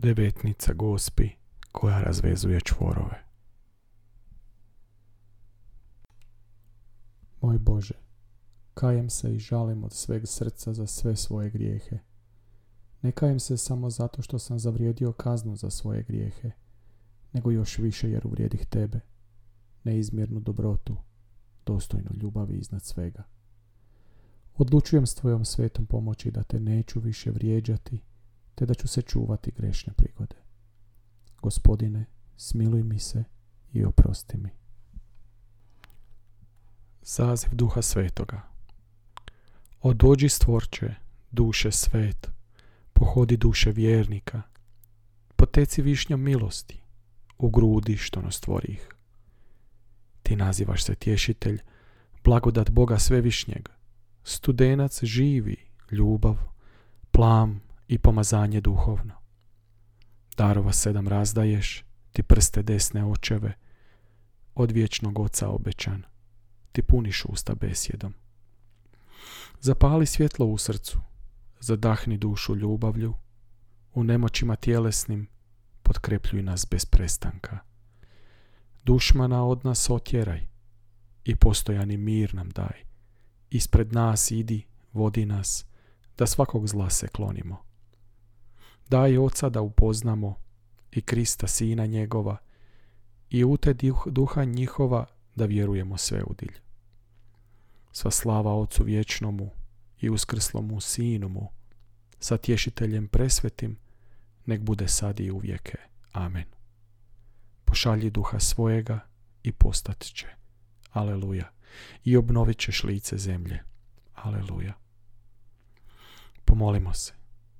Devetnica Gospi koja razvezuje čvorove. Moj Bože, kajem se i žalim od sveg srca za sve svoje grijehe. Ne kajem se samo zato što sam zavrijedio kaznu za svoje grijehe, nego još više jer uvrijedih Tebe, neizmjernu dobrotu, dostojnu ljubavi iznad svega. Odlučujem s Tvojom svetom pomoći da Te neću više vrijeđati, te da ću se čuvati grešne prigode. Gospodine, smiluj mi se i oprosti mi. Zaziv Duha Svetoga. O dođi stvorče, duše svet, pohodi duše vjernika, poteci višnjom milosti, u grudi što nas stvorih. Ti nazivaš se tješitelj, blagodat Boga svevišnjeg, studenac živi, ljubav, plam i pomazanje duhovno. Darova 7 razdaješ, ti prste desne očeve, od vječnog oca obećan, ti puniš usta besjedom. Zapali svjetlo u srcu, zadahni dušu ljubavlju, u nemoćima tjelesnim potkrepljuj nas bez prestanka. Dušmana od nas otjeraj i postojani mir nam daj. Ispred nas idi, vodi nas, da svakog zla se klonimo. Daj Oca da upoznamo i Krista Sina njegova i u te duha njihova da vjerujemo sve udilj. Sva slava Ocu vječnomu i uskrslomu Sinu mu, sa tješiteljem presvetim, nek bude sad i uvijeke. Amen. Pošalji Duha svojega i postat će. Aleluja. I obnovit ćeš lice zemlje. Aleluja. Pomolimo se.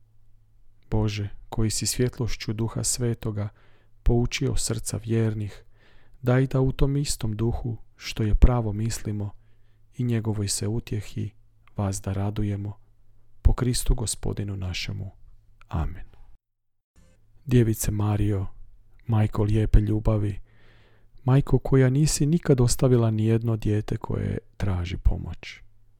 Bože, koji si svjetlošću Duha Svetoga poučio srca vjernih, daj da u tom istom duhu, što je pravo mislimo, i njegovoj se utjehi vas da radujemo, po Kristu Gospodinu našemu. Amen. Djevice Marijo, majko lijepe ljubavi, majko koja nisi nikad ostavila nijedno dijete koje traži pomoć.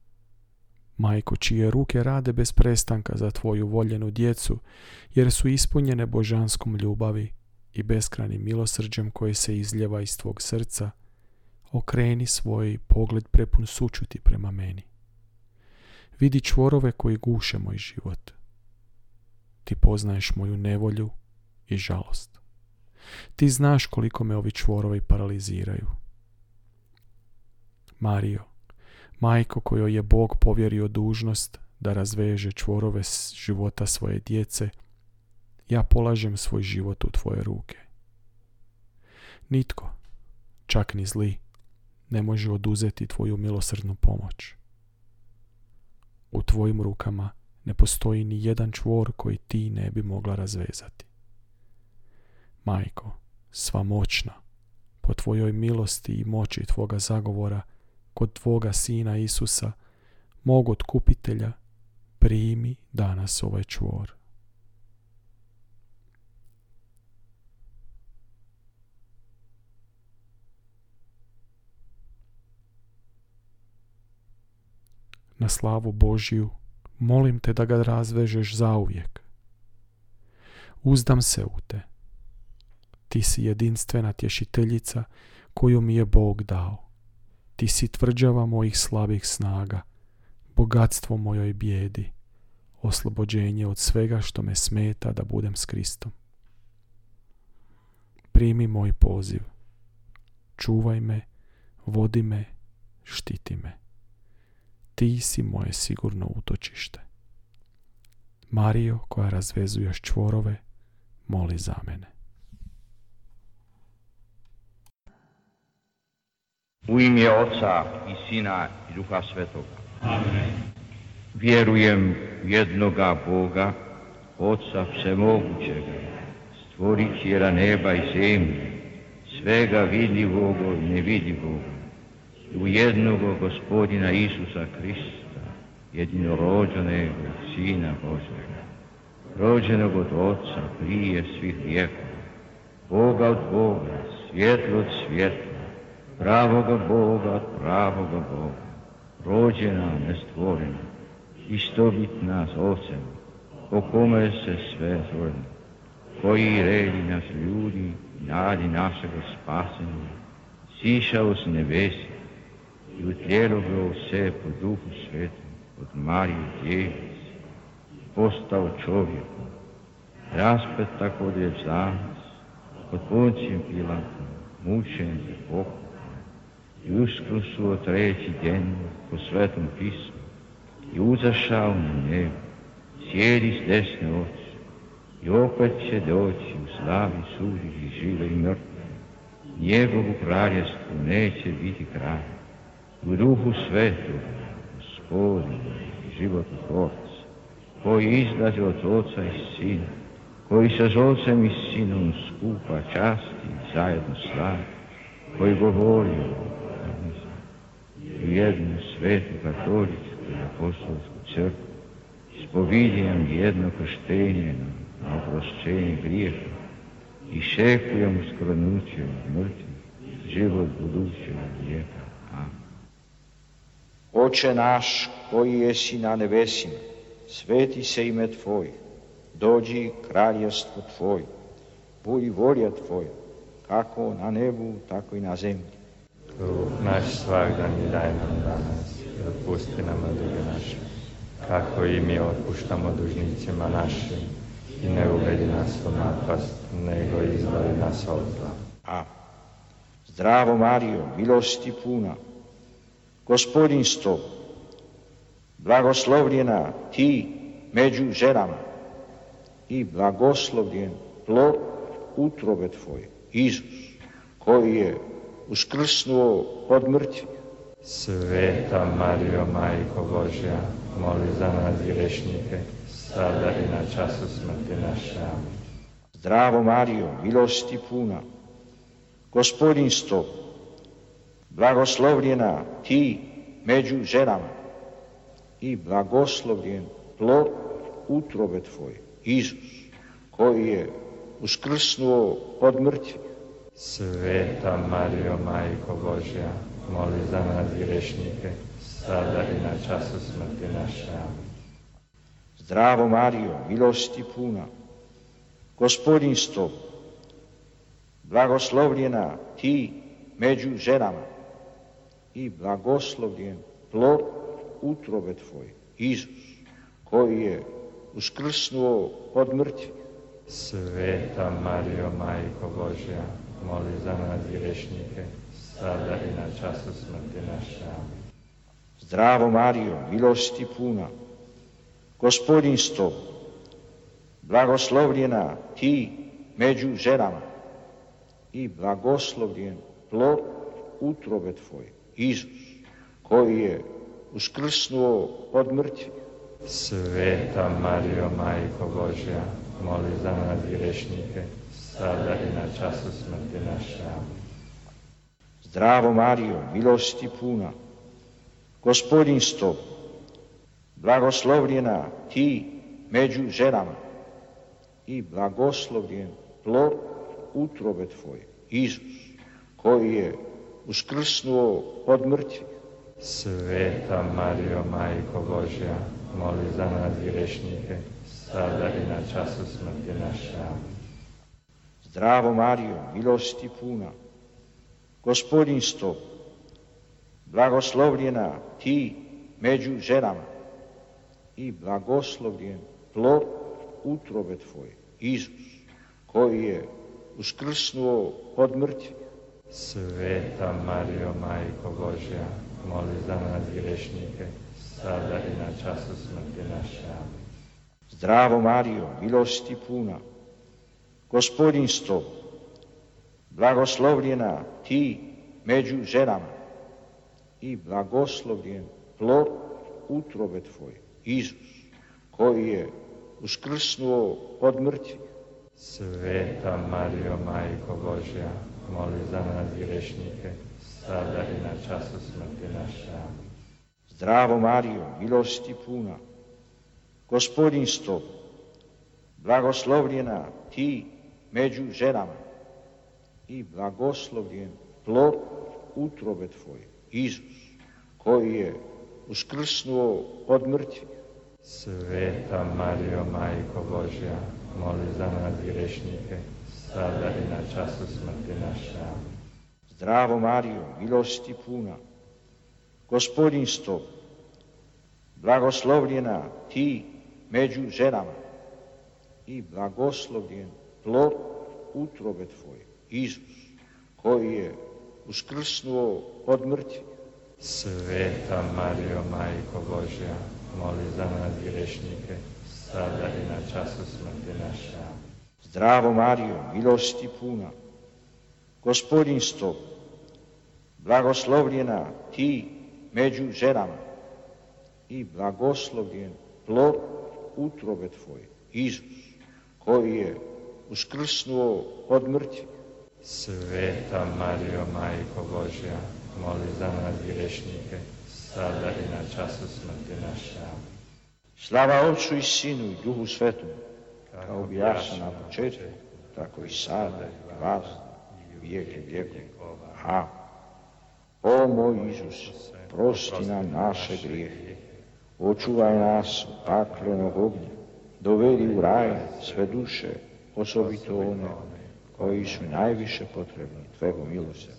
Majko čije ruke rade bez prestanka za tvoju voljenu djecu, jer su ispunjene božanskom ljubavi i beskrajnim milosrđem koje se izljeva iz tvog srca, okreni svoj pogled prepun sućuti prema meni. Vidi čvorove koji guše moj život. Ti poznaješ moju nevolju i žalost. Ti znaš koliko me ovi čvorovi paraliziraju. Marijo, majko kojoj je Bog povjerio dužnost da razveže čvorove života svoje djece, ja polažem svoj život u tvoje ruke. Nitko, čak ni zli, ne može oduzeti tvoju milosrdnu pomoć. U tvojim rukama ne postoji ni jedan čvor koji ti ne bi mogla razvezati. Majko, sva moćna, po tvojoj milosti i moći tvoga zagovora, kod tvoga Sina Isusa, mog otkupitelja, primi danas ovaj čvor. Na slavu Božiju, molim te da ga razvežeš zauvijek. Uzdam se u te. Ti si jedinstvena tješiteljica koju mi je Bog dao. Ti si tvrđava mojih slabih snaga, bogatstvo mojoj bijedi, oslobođenje od svega što me smeta da budem s Kristom. Primi moj poziv. Čuvaj me, vodi me, štiti me. Ti si moje sigurno utočište. Marijo, koja razvezuješ čvorove, moli za mene. U ime Oca i Sina i Duha Svetoga. Amen. Vjerujem u jednoga Boga, Oca Vsemogućega, stvoritelja neba i zemlje, svega vidljivog i nevidljivog, u jednog Gospodina Isusa Krista, jedinorođenog Sina Božjega, rođenog od Oca prije svih vijekova, Boga od Boga, svjetlo od svjetla, pravoga Boga od pravoga Boga, rođena, nestvorena, istovitna s Ocem, po kome se sve stvoreno, koji redi nas ljudi, nadi našega spasenja, sišao s nebesi i utljelo ga u sebe po Duhu Svetom, od Marije Djevice, postao čovjekom, raspet tako za nas, pod Poncijem Pilatom, mučen i pokopan, i uskrusuo treći dan po Svetom pismu, i uzašao na nebo, sjedi s desne oči, i opet će doći u slavi suditi žive i mrtve. Njegovu kraljestvu neće biti kraj. U Duhu Svetu, Gospodinu, živototvorca, koji izlazi od Oca i Sina, koji se s Ocem i Sinom skupa časti i zajedno slavi, koji govori u jednu svetu katoličku i apostolsku crkvu, ispoviđujem jedno krštenje na oprošćenje grijeha i šekujem uskronuće od mrtvih, život budućeg vijeka. Amen. Oče naš koji jesi na nebesima, sveti se ime Tvoje, dođi kraljestvo Tvoje, budi volja Tvoja, kako na nebu, tako i na zemlji. Naš svagdanji daj nam danas i otpusti nam duge naše, kako i mi otpuštamo dužnicima našim, i ne uvedi nas u napast, nego izbavi nas od zla. Amen. Zdravo Marijo, milosti puna, Gospodin s tobom, blagoslovljena ti među ženama i blagoslovljen plod utrobe Tvoje, Isus, koji je uskrsnuo od mrtvih. Sveta Marijo, Majko Božja, moli za nas grešnike, sada i na času smrti naše. Amen. Zdravo Marijo, milosti puna, Gospodin s tobom, blagoslovljena ti među ženama i blagoslovljen plod utrobe Tvoje, Isus, koji je uskrsnuo od mrtvih. Sveta Marijo, Majko Božja, moli za nas grešnike, sada i na času smrti naše. Amen. Zdravo Marijo, milosti puna, Gospodin s tobom, blagoslovljena ti među ženama i blagoslovljen plod utrobe Tvoje, Isus, koji je uskrsnuo od mrtvih. Sveta Marijo, Majko Božja, moli za nas grešnike, sada i na času smrti naše. Amen. Zdravo Marijo, milosti puna, Gospodin s tobom, blagoslovljena ti među ženama i blagoslovljen plod utrobe Tvoje, Isus, koji je uskrsnuo od mrtvih. Sveta Marijo, Majko Božja, moli za nas grešnike, sada i na času smrti naše. Amen. Zdravo Marijo, milosti puna, Gospodin s tobom, blagoslovljena ti među ženama i blagoslovljen plod utrobe Tvoje, Isus, koji je uskrsnuo od mrtvih. Sveta Marijo, Majko Božja, moli za nas grešnike, sada i na času smrti naše. Amen. Zdravo Marijo, milosti puna, Gospodin s tobom, blagoslovljena ti među ženama i blagoslovljen plod utrobe Tvoje, Isus, koji je uskrsnuo od mrtvih. Sveta Marijo, Majko Božja, moli za nas grešnike, sada i na času smrti naše. Amen. Zdravo Marijo, milosti puna, Gospodin s tobom, blagoslovljena ti među ženama i blagoslovljen plod utrobe Tvoje, Isus, koji je uskrsnuo od mrtvih. Sveta Marijo, Majko Božja, moli za nas grešnike, sada i na času smrti naše. Amen. Zdravo Marijo, milosti puna, Gospodin s tobom, blagoslovljena ti među ženama i blagoslovljen plod utrobe Tvoje, Isus, koji je uskrsnuo od mrtvih. Sveta Marijo, Majko Božja, Božja, moli za nas griješnike, sada i na času smrti naše. Amen. Zdravo Marijo, milosti puna, Gospodin s tobom, blagoslovljena ti među ženama i blagoslovljen plod utrobe tvoje, Isus, koji je uskrsnuo od mrtvih. Sveta Marijo, Majko Božja, moli za nas griješnike, sada i na času smrti naše. Amen. Zdravo Marijo, milosti puna, Gospodin s tobom, blagoslovljena ti među ženama i blagoslovljen plod utrobe tvoje, Isus, koji je uskrsnuo od mrtvih. Sveta Marijo, Majko Božja, moli za nas griješnike, sada i na času smrti naše. Amen. Slava Otcu i Sinu i Duhu Svetom, kao bijaše na početku, tako i sada i vas i vijeke vijekova. Amen. O moj Isus, prosti nam naše grijehe, očuvaj nas od paklenog ognja, dovedi u raj sve duše, osobito one koji su najviše potrebni tvego milosrđa.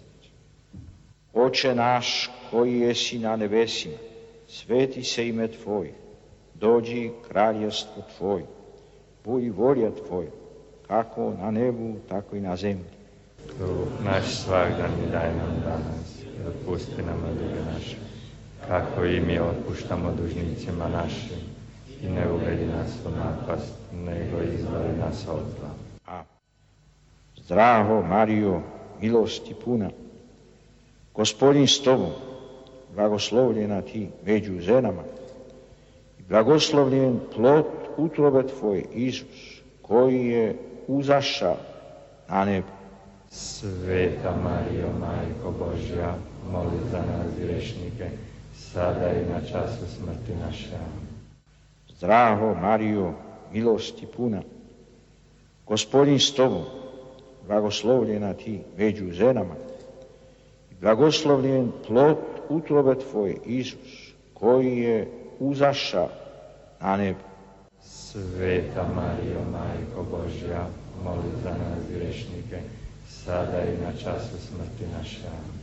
Oče naš koji jesi na nebesima, sveti se ime Tvoje, dođi kraljestvo Tvoje, budi volja Tvoja, kako na nebu, tako i na zemlji. Kruh naš svagdanji daj nam danas i otpusti nam duge naše, kako i mi otpuštamo dužnicima našim, i ne uvedi nas u napast, nego izbavi nas od zla. Amen. Zdravo Marijo, milosti puna, Gospodin s tobom, blagoslovljena ti među ženama i blagoslovljen plod utrobe tvoje, Isus, koji je uzašao na nebo. Sveta Marijo, Majko Božja, moli za nas griješnike, sada i na času smrti naše. Amen. Zdravo Marijo, milosti puna, Gospodin s tobom, blagoslovljena ti među ženama i blagoslovljen plod utrobe tvoje, Isus, koji je uzašao na nebo. Sveta Marijo, Majko Božja, moli za nas griješnike, sada i na času smrti naše. Amen.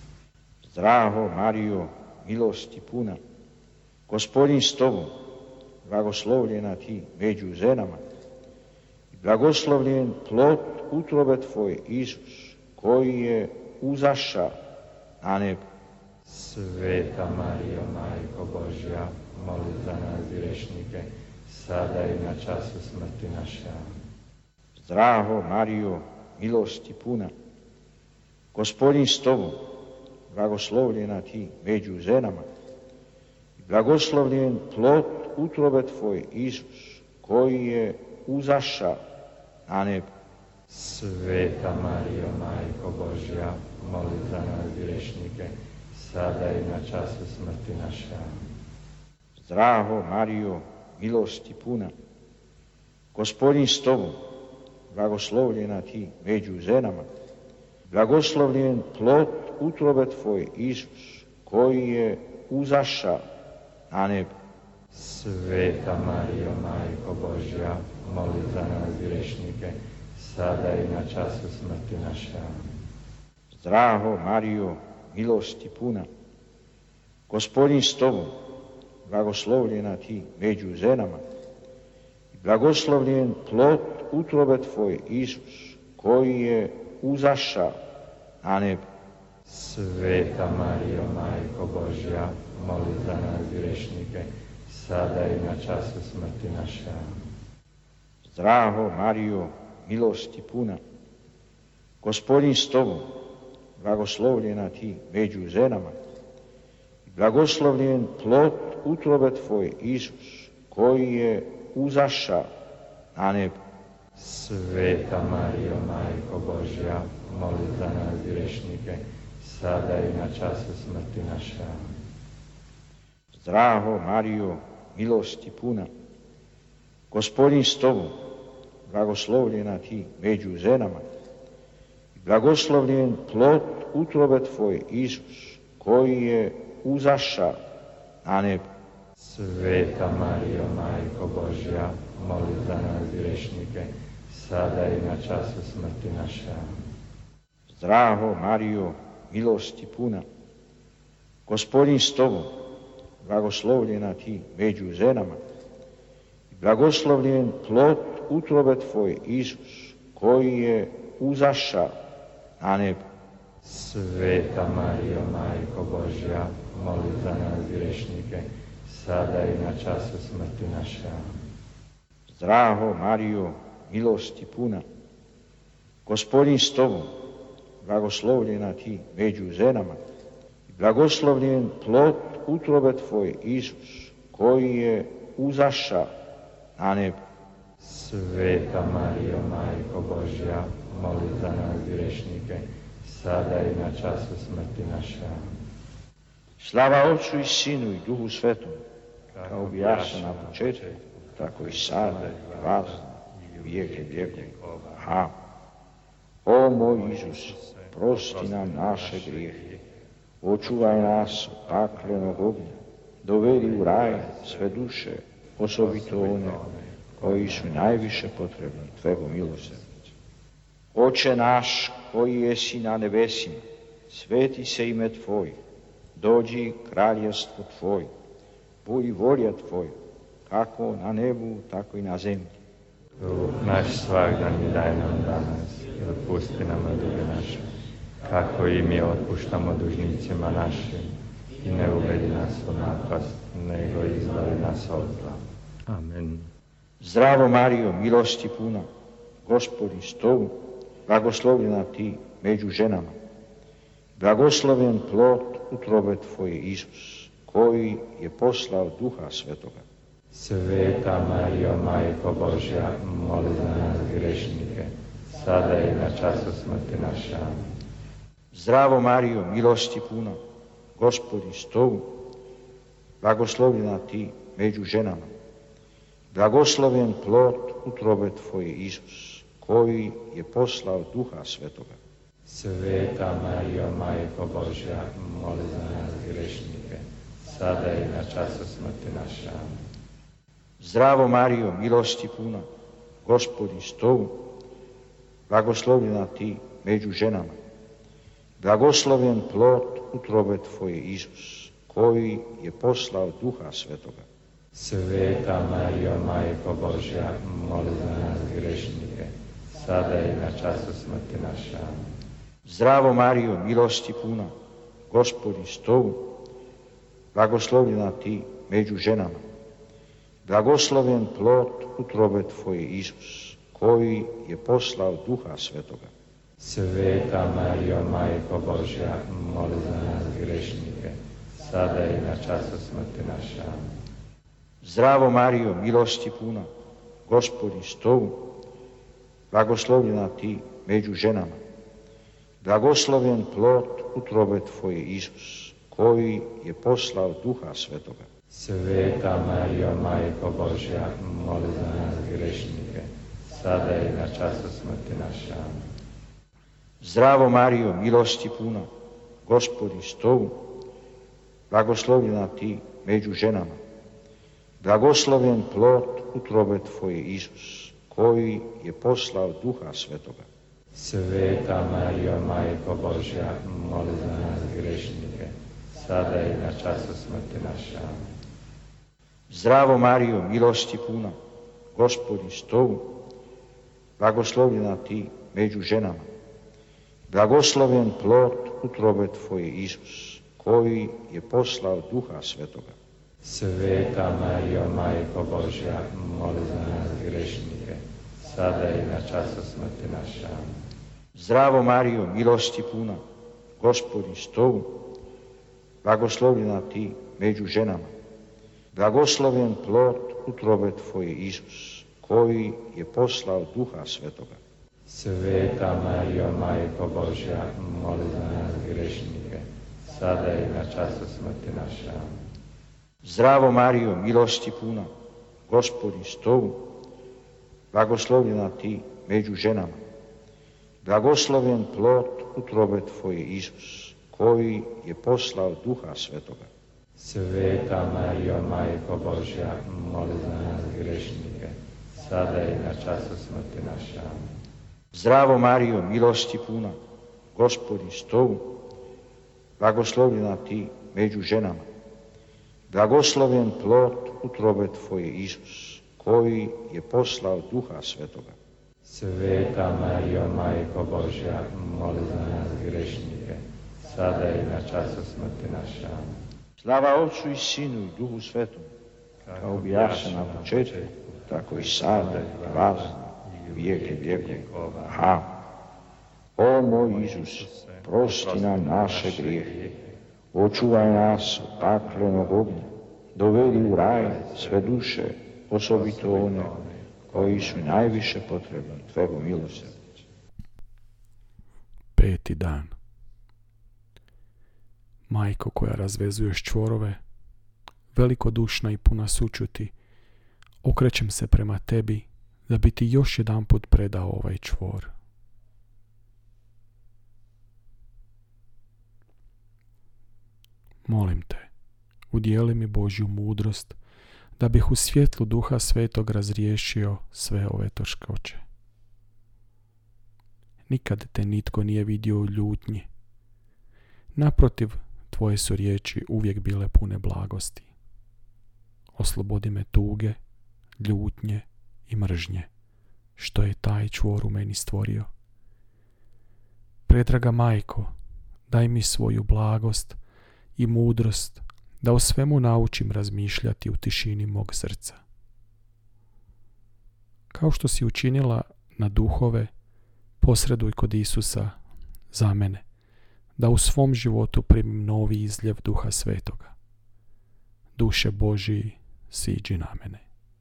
Zdravo Marijo, milosti puna, Gospodin s tobom, blagoslovljena ti među ženama i blagoslovljen plod utrobe tvoje, Isus, koji je uzašao na nebo. Sveta Marijo, Majko Božja, moli za nas griješnike, sada i na času smrti naše. Amen. Zdravo Marijo, milosti puna, Gospodin s tobom, blagoslovljena ti među ženama i blagoslovljen plod utrobe tvoje, Isus, koji je uzašao na nebo. Sveta Marijo, Majko Božja, moli za nas griješnike, sada i na času smrti naše. Amen. Zdravo Marijo, milosti puna, Gospodin s tobom, blagoslovljena ti među ženama, blagoslovljen plod utrobe tvoje, Isus, koji je uzašao na nebo. Sveta Marijo, Majko Božja, moli za nas griješnike, sada i na času smrti naše. Amen. Zdravo Marijo, milosti puna, Gospodin s tobom, blagoslovljena ti među ženama i blagoslovljen plod utrobe tvoje, Isus, koji je uzašao na nebo. Sveta Marijo, Majko Božja, moli za nas griješnike, sada i na času smrti naše. Amen. Zdravo Marijo, milosti puna, Gospodin s tobom, blagoslovljena ti među ženama i blagoslovljen plod utrobe tvoje, Isus, koji je uzašao na nebo. Sveta Marijo, Majko Božja, moli za nas griješnike, sada i na času smrti naše. Amen. Zdravo Marijo, milosti puna, Gospodin s tobom, blagoslovljena ti među ženama i blagoslovljen plod utrobe tvoje, Isus, koji je uzašao na nebo. Sveta Marijo, Majko Božja, moli za nas grešnike, sada i na času smrti naše. Amen. Zdravo Marijo, milosti puna, Gospodin s tobom, blagoslovljena ti među ženama, i blagoslovljen plod utrobe tvoje, Isus, koji je uzašao na nebo. Sveta Marijo, Majko Božja, moli za nas grešnike, sada i na času smrti naše. Amen. Zdravo Marijo, milosti puna, Gospodin s tobom, blagoslovljena ti među ženama, i blagoslovljen plod utrobe tvoje, Isus, koji je uzašao na nebo. Sveta Marijo, Majko Božja, moli za nas grešnike, sada i na času smrti naše. Amen. Slava Otcu i Sinu i Duhu Svetom, kao bijaše na početku, tako i sada i vazda i u vijeke vjekova. Amen. O moj Isus, prosti nam naše grijehe, očuvaj nas od paklenog ognja, dovedi u raj sve duše, osobito one koji su najviše potrebni tvego milosrđa. Oče naš koji jesi na nebesima, sveti se ime Tvoje, dođi kraljestvo Tvoje, budi volja Tvoja, kako na nebu, tako i na zemlji. Naš svagdan mi daj nam danas i otpusti nam duge naše, kako i mi otpuštamo dužnicima našim, i ne uvedi nas u napast, nego izbavi nas od zla. Amen. Zdravo Marijo, milosti puna, Gospodin s tobom, blagoslovljena ti među ženama, blagosloven plod utrobe tvoje, Isus, koji je poslao Duha Svetoga. Sveta Marijo, Majko Božja, moli za nas grešnike, sada i na času smrti naše. Amen. Zdravo Marijo, milosti puna, Gospodin s tobom, blagoslovljena ti među ženama, blagosloven plod utrobe tvoje, Isus, koji je poslao Duha Svetoga. Sveta Marijo, Majko Božja, moli za nas grešnike, sada i na času smrti naše. Amen. Zdravo Marijo, milosti puna, Gospodin s tobom, blagoslovljena ti među ženama, blagosloven plod utrobe tvoje, Isus, koji je poslao Duha Svetoga. Sveta Marijo, Majko Božja, moli za nas grešnike, sada i na času smrti naše. Amen. Zdravo Marijo, milosti puna, Gospodin s tobom, blagoslovljena ti među ženama, blagosloven plod utrobe tvoje, Isus, koji je poslao Duha Svetoga. Sveta Marijo, Majko Božja, moli za nas grešnike, sada i na času smrti naše. Amen. Zdravo Marijo, milosti puna, Gospodin s tobom, blagoslovljena ti među ženama, blagosloven plod utrobe tvoje, Isus, koji je poslao Duha Svetoga. Sveta Marijo, Majko Božja, moli za nas grešnike, sada i na času smrti naše. Amen. Zdravo Marijo, milosti puna, Gospodin s tobom, blagoslovljena ti među ženama, blagosloven plod utrobe tvoje, Isus, koji je poslao Duha Svetoga. Sveta Marijo, Majko Božja, moli za nas grešnike, sada i na času smrti naše. Amen. Zdravo Marijo, milosti puna, Gospodin s tobom, blagoslovljena ti među ženama, blagosloven plod utrobe tvoje, Isus, koji je poslao Duha Svetoga. Sveta Marijo, Majko Božja, moli za nas grešnike, sada i na času smrti naše. Amen. Zdravo Marijo, milosti puna, Gospodin s tobom, blagoslovljena ti među ženama, blagosloven plod utrobe tvoje, Isus, koji je poslao Duha Svetoga. Sveta Marijo, Majko Božja, moli za nas grešnike, sada i na času smrti naše. Amen. Zdravo Marijo, milosti puna, Gospodin s tobom, blagoslovljena ti među ženama, blagosloven plod utrobe tvoje, Isus, koji je poslao Duha Svetoga. Sveta Marijo, Majko Božja, moli za nas grešnike, sada i na času smrti naše. Amen. Zdravo Marijo, milosti puna, Gospodin s tobom, blagoslovljena ti među ženama, blagosloven plod utrobe tvoje, Isus, koji je poslao Duha Svetoga. Sveta Marijo, Majko Božja, moli za nas grešnike, sada i na času smrti naše. Amen. Slava Otcu i Sinu i Duhu Svetom, kao bijaše na početku, tako i sada, i vazna, i vijeke vijekova. Amen. O moj Isus, prosti nam naše grijehe, očuvaj nas od paklenog ognja, dovedi u raj sve duše, osobito one koji su najviše potrebni tvego milosrđa. 5. dan. Majko koja razvezuješ čvorove, velikodušna i puna sućuti, okrećem se prema tebi da bi ti još jedanput predao ovaj čvor. Molim te, udijeli mi Božju mudrost da bih u svjetlu Duha Svetog razriješio sve ove teškoće. Nikad te nitko nije vidio u ljutnji. Naprotiv, tvoje su riječi uvijek bile pune blagosti. Oslobodi me tuge, ljutnje i mržnje, što je taj čvor u meni stvorio. Predraga Majko, daj mi svoju blagost i mudrost da o svemu naučim razmišljati u tišini mog srca. Kao što si učinila na duhove, posreduj kod Isusa za mene, da u svom životu primim novi izljev Duha Svetoga. Duše Božiji, siđi na mene.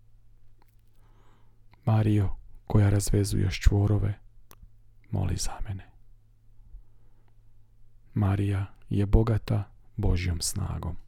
Marijo, koja razvezuješ čvorove, moli za mene. Marija je bogata Božjom snagom.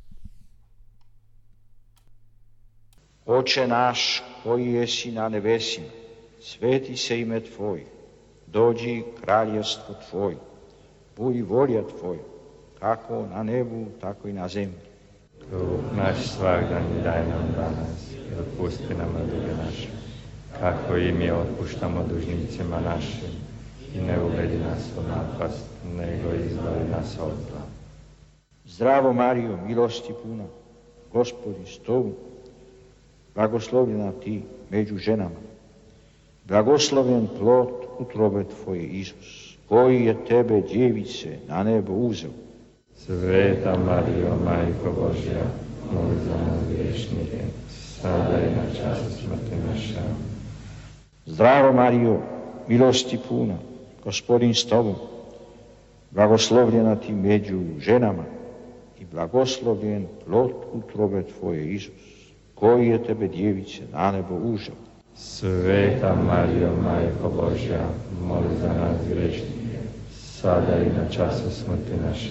Oče naš koji jesi na nebesima, sveti se ime Tvoje, dođi kraljevstvo Tvoje, budi volja Tvoja, kako na nebu, tako i na zemlji. Kruh naš svagdanji daj nam danas i otpusti nam duge naše, kako i mi otpuštamo dužnicima našim, i ne uvedi nas u napast, nego izbavi nas od zla. Zdravo Marijo, milosti puna, Gospodin s tobom, blagoslovljena ti među ženama, blagosloven plod utrobe tvoje, Isus, koji je tebe, djevice, na nebo uzeo. Sveta Marijo, Majko Božja, moli za nas griješnike, sada i na času smrti naše. Zdravo Marijo, milosti puna, Gospodin s tobom, blagoslovljena ti među ženama i blagoslovljen plod utrobe tvoje, Isus, koji je tebe, djevice, na nebo uzeo. Sveta Marijo, Majko Božja, moli za nas griješnike, sada i na času smrti naše.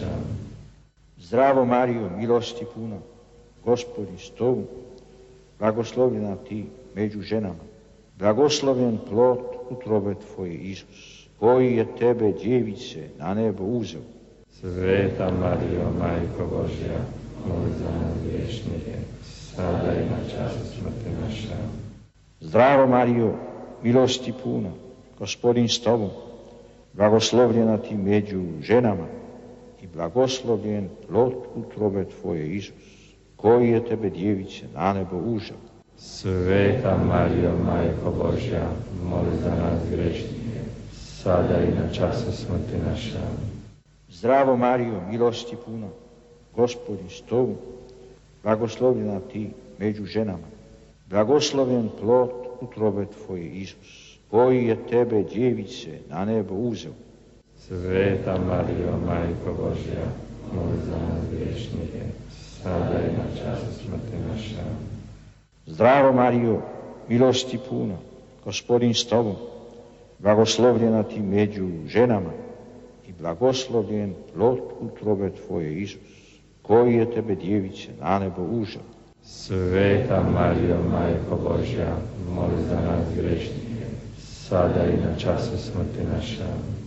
Zdravo Marijo, milosti puna, Gospodin s tobom, blagoslovljena ti među ženama, blagoslovljen plod utrobe tvoje, Isus, koji je tebe, djevice, na nebo uzeo. Sveta Marijo, Majko Božja, moli za nas griješnike, sada i na času smrti naše. Zdravo Marijo, milosti puna, Gospodin s tobom, blagoslovljena ti među ženama i blagoslovljen plod utrobe tvoje, Isus, koji je tebe, djevice, na nebo uzeo. Sveta Marijo, Majko Božja, moli za nas griješnike, sada i na času smrti naše. Zdravo Marijo, milosti puna, Gospodin s tobom, blagoslovljena ti među ženama, blagosloven plod utrobe tvoje, Isus, koji je tebe, djevice, na nebo uzeo. Sveta Marijo, Majko Božja, moli za nas griješnike, sada i na času smrti naše. Zdravo Marijo, milosti puna, Gospodin s tobom, blagoslovljena ti među ženama i blagoslovljen plod utrobe tvoje, Isus, koji je tebe, djevice, na nebo uzeo. Sveta Marijo, Majko Božja, moli za nas griješnike, sada i na času smrti naše.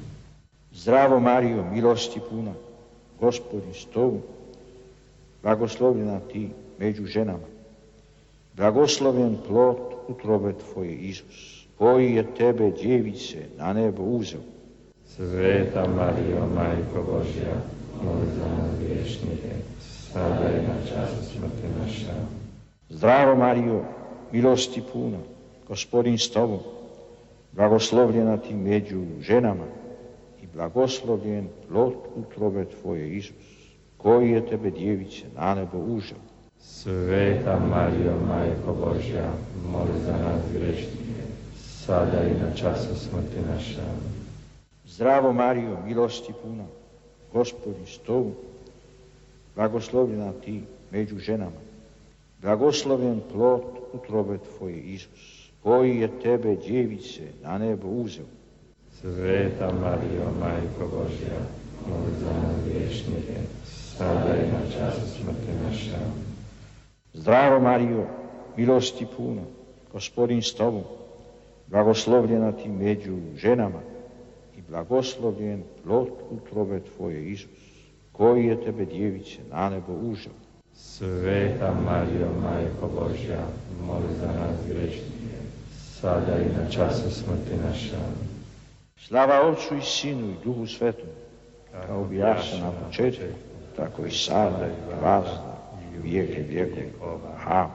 Zdravo Marijo, milosti puna, Gospodin s tobom, blagoslovljena ti među ženama, blagosloven plod utrobe tvoje, Isus, koji je tebe, djevice, na nebo uzeo. Sveta Marijo, Majko Božja, moli za nas griješnike, sada i na času smrti naše. Zdravo Marijo, milosti puna, Gospodin s tobom, blagoslovljena ti među ženama i blagoslovljen plod utrobe tvoje, Isus, koji je tebe, djevice, na nebo uzeo. Sveta Marijo, Majko Božja, moli za nas griješnike, sada i na času smrti naše. Zdravo Marijo, milosti puna, Gospodin s tobom, blagoslovljena ti među ženama, blagoslovljen plod utrobe tvoje, Isus, koji je tebe, djevice, na nebo uzeo. Sveta Marijo, Majko Božja, moli za nas griješnike, sada i na času smrti naše. Zdravo Marijo, milosti puna, Gospodin s tobom, blagoslovljena ti među ženama i blagoslovljen plod utrobe tvoje, Isus, koji je tebe, djevice, na nebo uzeo. Sveta Marijo, Majko Božja, moli za nas griješnike, sada i na času smrti naše. Slava Otcu i Sinu i Duhu Svetom, kao bijaše na početku, tako i sada i vazda i u vijeke vjekova. Amen.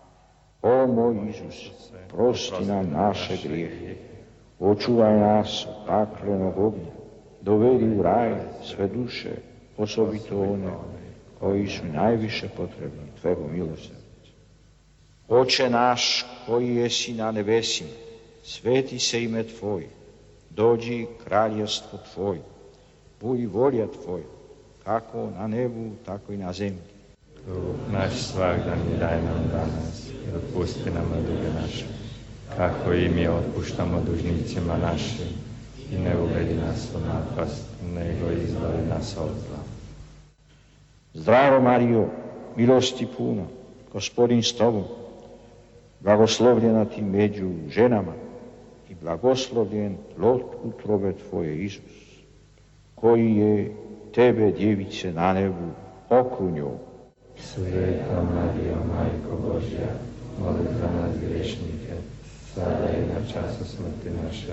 O moj Isus, prosti nam naše grijehe, očuvaj nas od paklenog ognja, dovedi u raj sve duše, osobito one koji su najviše potrebni tvego milosrđa. Oče naš koji jesi na nebesima, sveti se ime Tvoje, dođi kraljestvo Tvoje, budi volja Tvoja, kako na nebu, tako i na zemlji. Naš svagdanji daj nam danas i otpusti nam duge naše, kako i mi otpuštamo dužnicima našim, i ne uvedi nas u napast, nego izbavi nas od zla. Zdravo Marijo, milosti puna, Gospodin s tobom, blagoslovljena ti među ženama i blagoslovljen plod utrobe tvoje, Isus, koji je tebe, djevice, na nebu okrunio. Sveta Marijo, Majko Božja, moli za nas griješnike, sada i na času smrti naše.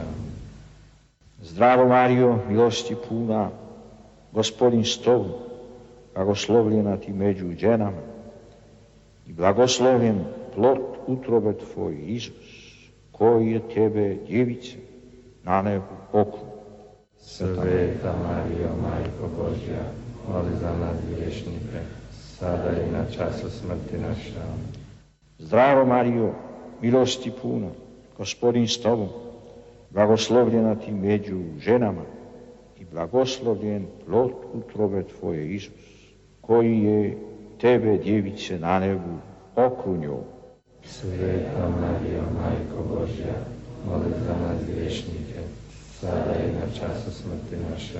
Zdravo Marijo, milosti puna, Gospodin s tobom, blagoslovljena ti među ženama i blagoslovljen plod utrobe tvoje, Isus, koji je tebe, djevice, na nebu okrunio. Sveta Marijo, Majko Božja, moli za nas griješnike, sada i na času smrti naše. Zdravo Marijo, milosti puna, Gospodin s tobom, blagoslovljena ti među ženama i blagoslovljen plod utrobe tvoje, Isus, koji je tebe, djevice, na nebu okrunio. Sveta Marijo, Majko Božja, moli za nas griješnike, sada i na času smrti naše.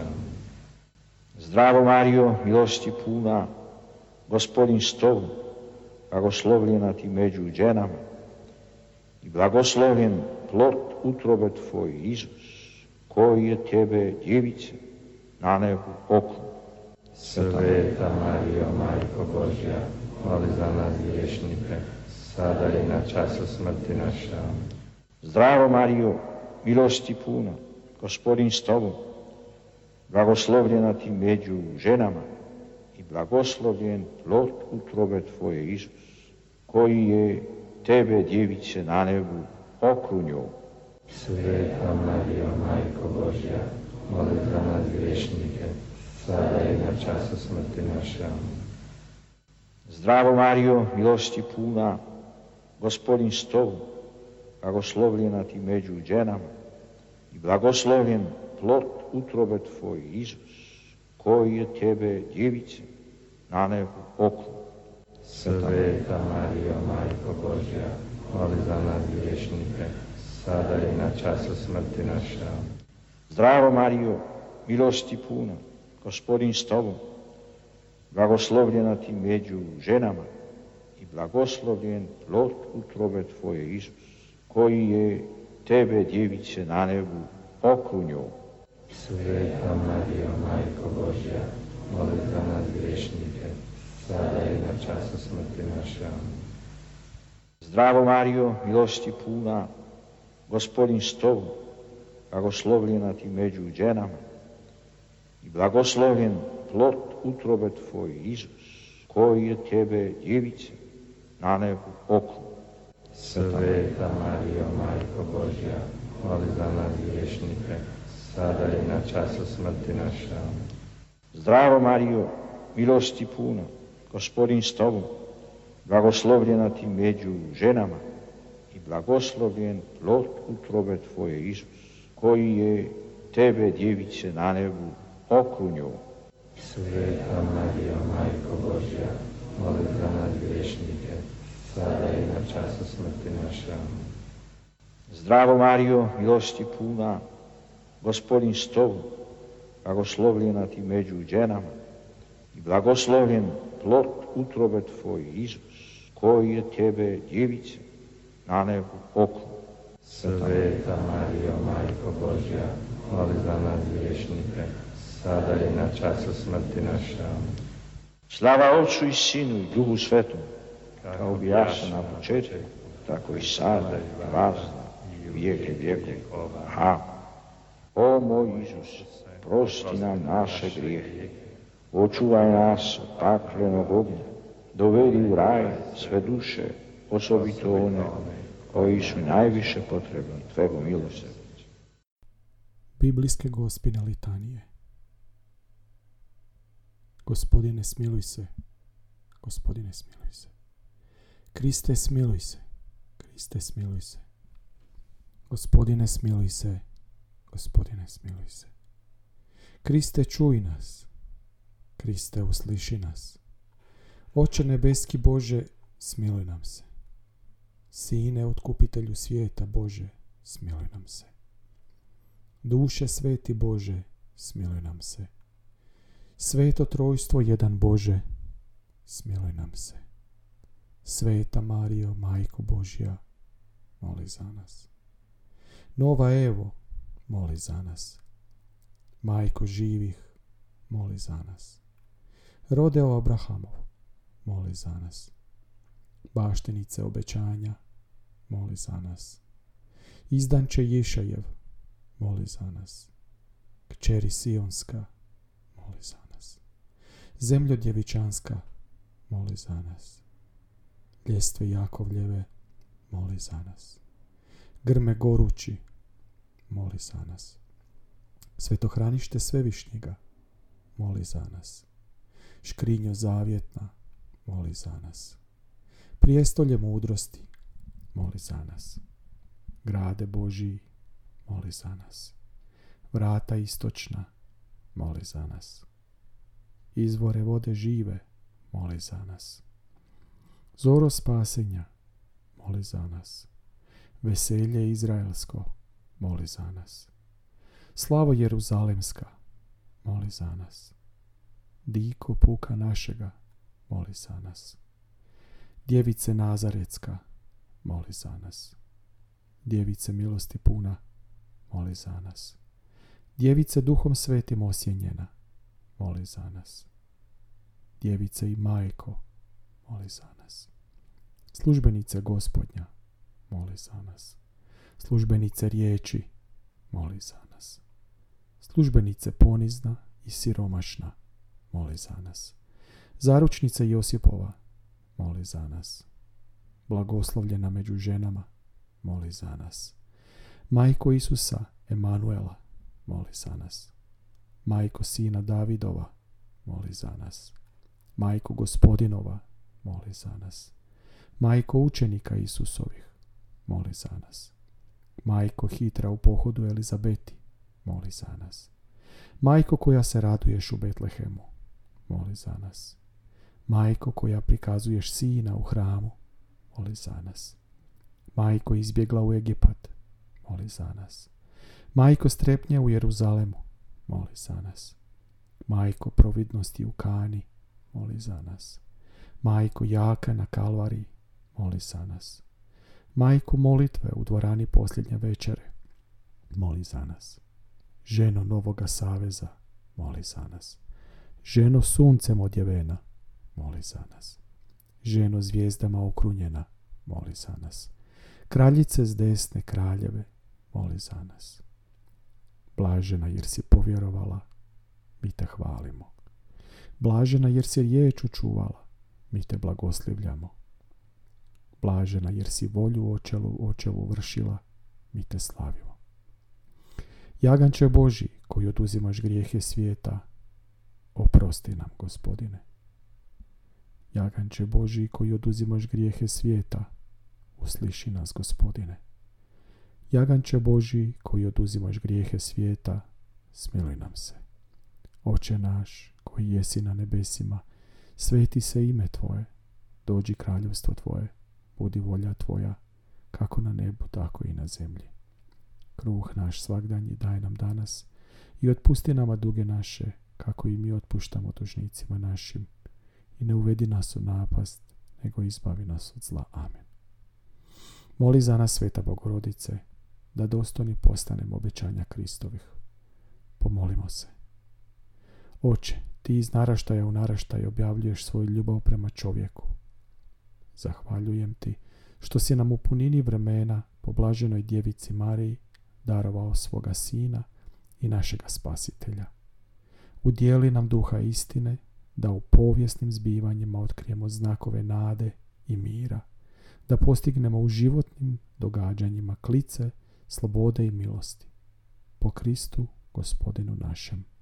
Zdravo Marijo, milosti puna, Gospodin s tobom, blagoslovljena ti među ženama i blagoslovljen plod utrobe tvoje, Isus, koji je tebe, djevice, na nebu okrunio. Sveta Marijo, Majko Božja, moli za nas griješnike, sada i na času smrti naše. Zdravo Marijo, milosti puna, Gospodin s tobom, blagoslovljena ti među ženama i blagoslovljen plod utrobe tvoje, Isus, koji je tebe, djevice, na nebu okrunio. Sveta Marijo, Majko Božja, moli za nas griješnike, sada i na času smrti naše. Zdravo Marijo, milosti puna, Gospodin s tobom, blagoslovljena ti među ženama i blagoslovljen plod utrobe tvoje, Isus, koji je tebe, djevice, na nebu okrunio. Sveta Marijo, Majko Božja, moli za nas griješnike, sada i na času smrti naše. Zdravo Marijo, milosti puna, Gospodin s tobom, blagoslovljena ti među ženama i blagoslovljen plod utrobe tvoje, Isus, koji je tebe, djevice, na nebu okrunio. Sveta Marijo, Majko Božja, moli za nas griješnike, sada i na času smrti naše. Zdravo Marijo, milosti puna, Gospodin s tobom, blagoslovljena ti među ženama i blagoslovljen plod utrobe tvoj, Isus, koji je tebe, djevice, na nebu okrunio. Sveta Marijo, Majko Božja, moli za nas griješnike, sada i na času smrti naše. Amen. Zdravo Marijo, milosti puna, Gospodin s tobom, blagoslovljena ti među ženama i blagoslovljen plod utrobe tvoje, Isus, koji je tebe, djevice, na nebu okrunio. Sveta Marijo, Majko Božja, moli za nas griješnike, sada i na času smrti naše. Amen. Zdravo Marijo, milosti puna, Gospodin s tobom, blagoslovljena ti među ženama i blagoslovljen plod utrobe tvoje, Isus, koji je tebe, djevice, na nebu okrunio. Sveta Marijo, Majko Božja, moli za nas griješnike, sada i na času smrti naše. Amen. Slava Otcu i Sinu i Duhu Svetom, kao bijaše na početku, tako i sada i vazda i vijeke vijekova. Amen. O moj Isus, prosti nam naše grijehe, očuvaj nas od paklenog ognja, dovedi u raj sve duše, osobito one koji su najviše potrebni tvego milosrđa. Biblijske gospine litanije. Gospodine, smiluj se. Gospodine, smiluj se. Kriste, smiluj se. Kriste, smiluj se. Gospodine, smiluj se. Gospodine, smiluj se. Kriste, čuj nas. Kriste, usliši nas. Oče nebeski Bože, smiluj nam se. Sine, otkupitelju svijeta Bože, smiluj nam se. Duše sveti Bože, smiluj nam se. Sveto trojstvo jedan Bože, smiluj nam se. Sveta Marijo, Majko Božja, moli za nas. Nova Evo, moli za nas. Majko živih, moli za nas. Rodeo Abrahamov, moli za nas. Baštinice obećanja, moli za nas. Izdanče Ješajev, moli za nas. Kćeri Sionska, moli za nas. Zemljo djevičanska, moli za nas. Ljestve Jakovljeve, moli za nas. Grme gorući, moli za nas. Svetohranište Svevišnjega, moli za nas. Škrinjo zavjetna, moli za nas. Prijestolje mudrosti, moli za nas. Grade Božiji, moli za nas. Vrata istočna, moli za nas. Izvore vode žive, moli za nas. Zoro spasenja, moli za nas. Veselje izraelsko, moli za nas. Slavo Jeruzalemska, moli za nas. Diko puka našega, moli za nas. Djevice Nazaretska, moli za nas. Djevice milosti puna, moli za nas. Djevice Duhom Svetim osjenjena, moli za nas. Djevice i Majko, moli za nas. Službenice Gospodnja, moli za nas. Službenice riječi, moli za nas. Službenice ponizna i siromašna, moli za nas. Zaručnice Josipova, moli za nas. Blagoslovljena među ženama, moli za nas. Majko Isusa, Emanuela, moli za nas. Majko Sina Davidova, moli za nas. Majko Gospodinova, moli za nas. Majko učenika Isusovih, moli za nas. Majko hitra u pohodu Elizabeti, moli za nas. Majko koja se raduješ u Betlehemu, moli za nas. Majko koja prikazuješ sina u hramu, moli za nas. Majko izbjegla u Egipat, moli za nas. Majko strepnje u Jeruzalemu, moli za nas. Majko providnosti u Kani, moli za nas. Majko jaka na Kalvariji, moli za nas. Majko molitve u dvorani posljednje večere, moli za nas. Ženo Novoga Saveza, moli za nas. Ženo suncem odjevena, moli za nas. Ženo zvijezdama okrunjena, moli za nas. Kraljice s desne kraljeve, moli za nas. Blažena jer si povjerovala, mi te hvalimo. Blažena jer si riječ učuvala, mi te blagoslivljamo. Blažena jer si volju očevu vršila, mi te slavimo. Jaganče Božji, koji oduzimaš grijehe svijeta, oprosti nam, Gospodine. Jaganče Božji, koji oduzimaš grijehe svijeta, usliši nas, Gospodine. Jaganče Božji, koji oduzimaš grijehe svijeta, smiluj nam se. Oče naš, koji jesi na nebesima, sveti se ime Tvoje, dođi kraljevstvo Tvoje, budi volja Tvoja, kako na nebu, tako i na zemlji. Kruh naš svagdanji daj nam danas i otpusti nama duge naše, kako i mi otpuštamo dužnicima našim. I ne uvedi nas u napast, nego izbavi nas od zla. Amen. Moli za nas, Sveta Bogorodice, da dostojni postanemo obećanja Kristovih. Pomolimo se. Oče, ti iz naraštaja u naraštaj objavljuješ svoju ljubav prema čovjeku. Zahvaljujem ti što si nam u punini vremena po blaženoj djevici Mariji darovao svoga Sina i našega Spasitelja. Udijeli nam duha istine, da u povijesnim zbivanjima otkrijemo znakove nade i mira, da postignemo u životnim događanjima klice, slobode i milosti. Po Kristu, Gospodinu našem.